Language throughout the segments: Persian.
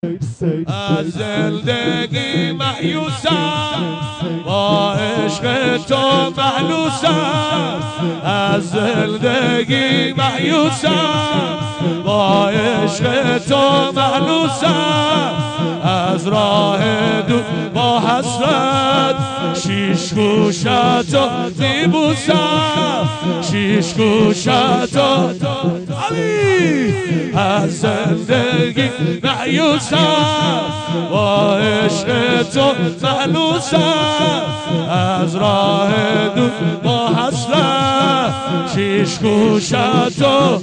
از زندگی مایوسم، با عشق تو مهلوسم. از زندگی مایوسم، با عشق تو مهلوسم. از راه دور با حسرت شیش گوشتو میبوسم، شیش گوشتو. از زندگی مایوسم، با عشق تو مهلوسم. از راه دور با حسرت شیش گوشتو.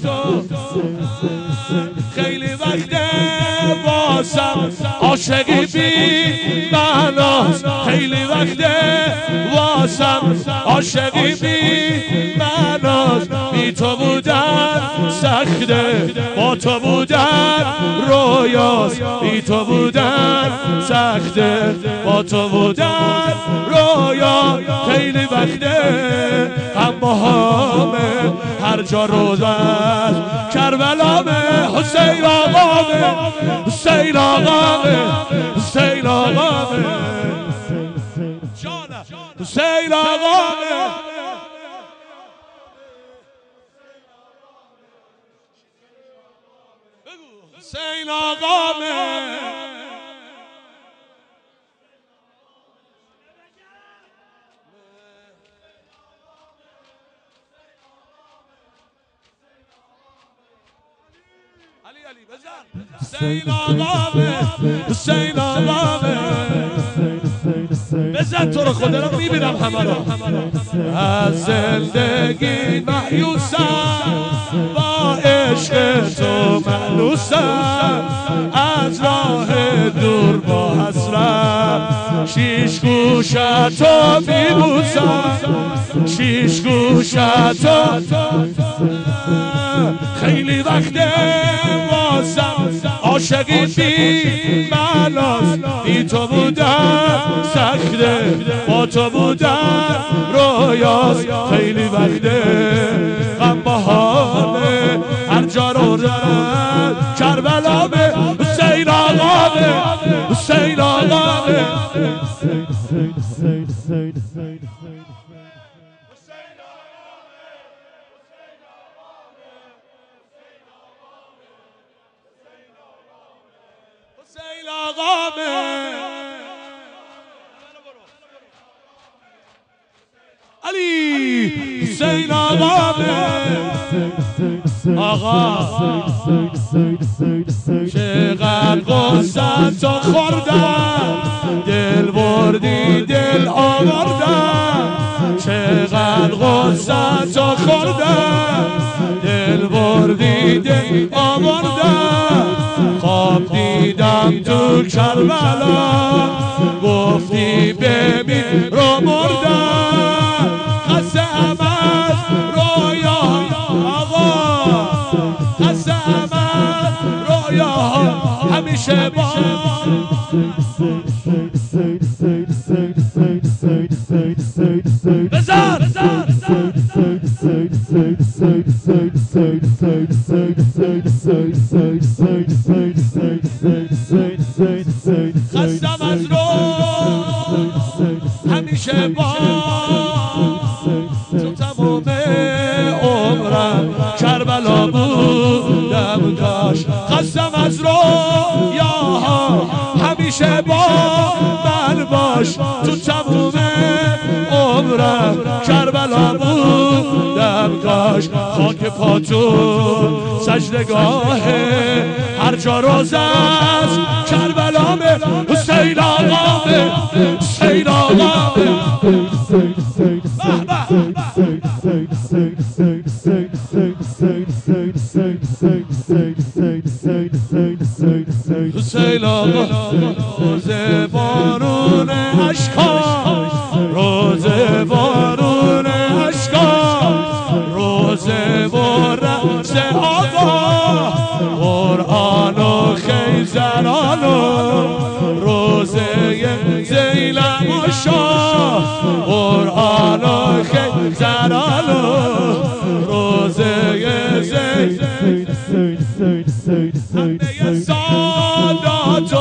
خیلی وقته واسم عاشقی بی معناست، خیلی وقته واسم عاشقی بی معناست. بی تو بودن سخته، با تو بودن رویاست. بی تو بودن سخته، با تو بودن رویا. خیلی وقته هم همه هر جا روزت کربلامه. حسین آقامه، حسین آقامه، حسین آقامه، حسین آقامه. حسین آقامه. حسین آقامه، حسین آقامه. بزن تو رو خدا رو میبینم همه رو. از زندگی مایوسم، با عشق تو مهلوسم. از راه دور با حسرت شیش گوشتو میبوسم، شیش گوشتو. خیلی وقته واسم عاشقی بی معناست. بی تو بودن سخته، با تو بودن رویاست. خیلی وقته غم بهانه هر جا رو رد کربلامه. حسین آقامه، حسین آقامه. حسین آقامه. علی حسین آقامه. آقا چقدر غصت تو خوردم، دل بردی دل آوردم. چقدر غصت تو خوردم، دل بردی دل آوردم. خواب دیدم تو کربلا، گفتی ببین رو مردم. قسم از رویا آقا، قسم از رویا همیشه با. بزن خستم از رو همیشه با تو. تمام عمرم کربلا بودم کاش. خستم از رو یا همیشه با من باش. تو تمام عمرم کربلا بودم کاش. خاک پاتون سجدگاه هر جا روز است کربلامه. حسین آقامه، حسین آقامه. حسین آقا روز بارون اشکان، روز بارون اشکان، روز برقص آقا، قرآن و خیزران و روزه زیلم و شاه. قرآن و خیزران و روزه زیلم همه سادات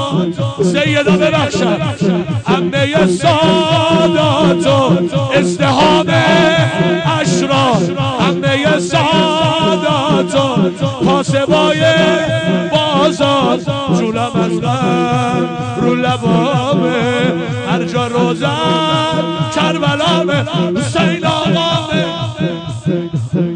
سیدا ببخشم همه سادات و ازدهام اشرار، همه سادات و پاسبای بازار، جونم از غم رو لبامه، هر جا روزن کربلامه، حسین آقامه.